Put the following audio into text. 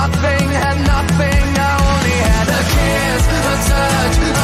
nothing, had nothing. I only had a kiss, a touch,